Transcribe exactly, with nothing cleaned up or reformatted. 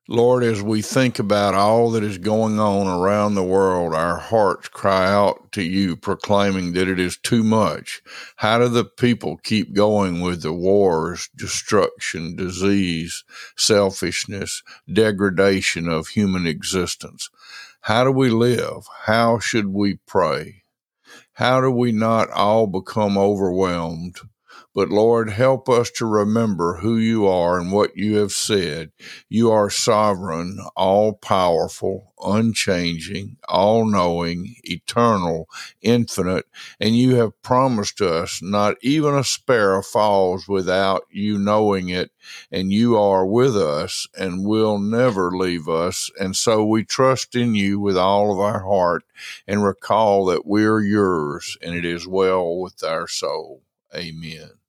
Lord, as we think about all that is going on around the world, our hearts cry out to you, proclaiming that it is too much. How do the people keep going with the wars, destruction, disease, selfishness, degradation of human existence? How do we live? How should we pray? How do we not all become overwhelmed? But Lord, help us to remember who you are and what you have said. You are sovereign, all powerful, unchanging, all knowing, eternal, infinite, and you have promised us not even a sparrow falls without you knowing it, and you are with us and will never leave us. And so we trust in you with all of our heart and recall that we're yours and it is well with our soul. Amen.